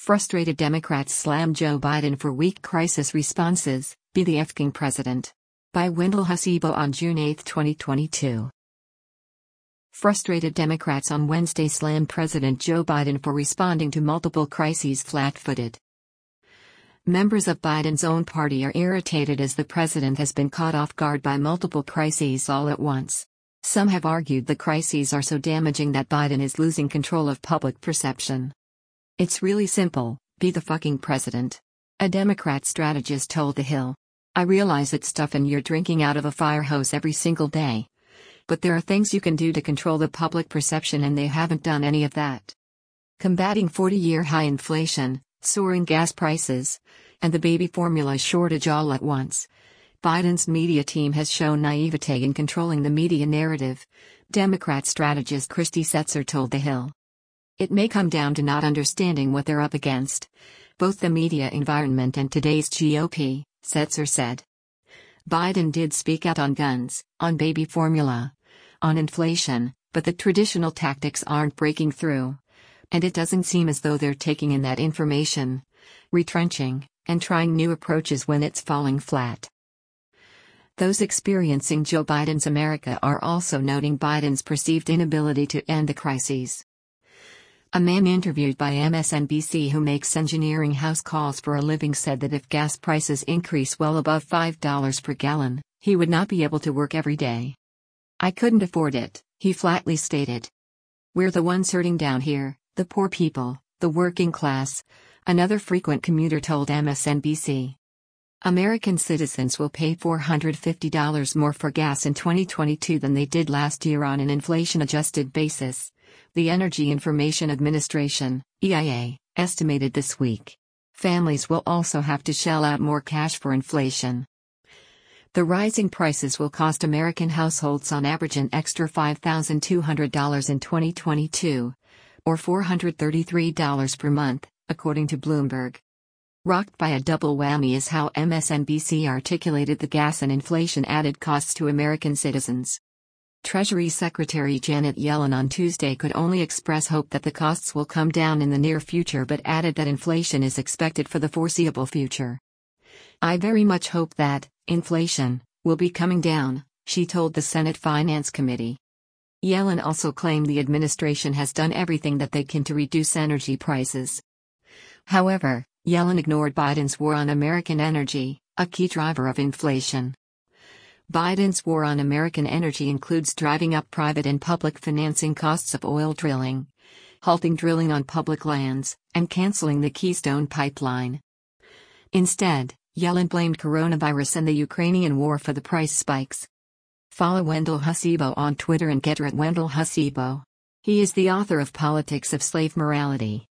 Frustrated Democrats slam Joe Biden for weak crisis responses, be the f***ing president. By Wendell Husibo on June 8, 2022. Frustrated Democrats on Wednesday slammed President Joe Biden for responding to multiple crises flat-footed. Members of Biden's own party are irritated as the president has been caught off guard by multiple crises all at once. Some have argued the crises are so damaging that Biden is losing control of public perception. It's really simple, be the fucking president. A Democrat strategist told The Hill. I realize it's tough and you're drinking out of a fire hose every single day. But there are things you can do to control the public perception and they haven't done any of that. Combating 40-year high inflation, soaring gas prices, and the baby formula shortage all at once. Biden's media team has shown naivete in controlling the media narrative, Democrat strategist Christy Setzer told The Hill. It may come down to not understanding what they're up against, both the media environment and today's GOP, Setzer said. Biden did speak out on guns, on baby formula, on inflation, but the traditional tactics aren't breaking through. And it doesn't seem as though they're taking in that information, retrenching, and trying new approaches when it's falling flat. Those experiencing Joe Biden's America are also noting Biden's perceived inability to end the crises. A man interviewed by MSNBC who makes engineering house calls for a living said that if gas prices increase well above $5 per gallon, he would not be able to work every day. I couldn't afford it, he flatly stated. We're the ones hurting down here, the poor people, the working class, another frequent commuter told MSNBC. American citizens will pay $450 more for gas in 2022 than they did last year on an inflation-adjusted basis, the Energy Information Administration, EIA, estimated this week. Families will also have to shell out more cash for inflation. The rising prices will cost American households on average an extra $5,200 in 2022, or $433 per month, according to Bloomberg. Rocked by a double whammy is how MSNBC articulated the gas and inflation added costs to American citizens. Treasury Secretary Janet Yellen on Tuesday could only express hope that the costs will come down in the near future but added that inflation is expected for the foreseeable future. I very much hope that inflation will be coming down, she told the Senate Finance Committee. Yellen also claimed the administration has done everything that they can to reduce energy prices. However, Yellen ignored Biden's war on American energy, a key driver of inflation. Biden's war on American energy includes driving up private and public financing costs of oil drilling, halting drilling on public lands, and canceling the Keystone Pipeline. Instead, Yellen blamed coronavirus and the Ukrainian war for the price spikes. Follow Wendell Husibo on Twitter and get her at Wendell Husibo. He is the author of Politics of Slave Morality.